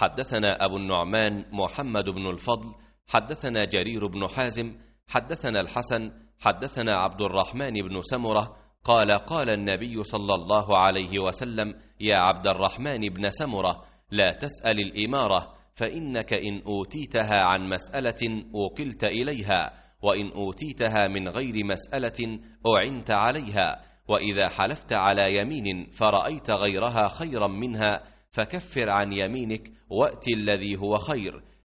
حدثنا أبو النعمان محمد بن الفضل حدثنا جرير بن حازم حدثنا الحسن حدثنا عبد الرحمن بن سمرة قال قال النبي صلى الله عليه وسلم: يا عبد الرحمن بن سمرة، لا تسأل الإمارة، فإنك إن أوتيتها عن مسألة وكلت إليها، وإن أوتيتها من غير مسألة أعنت عليها. وإذا حلفت على يمين فرأيت غيرها خيرا منها فكفر عن يمينك وأت الذي هو خير،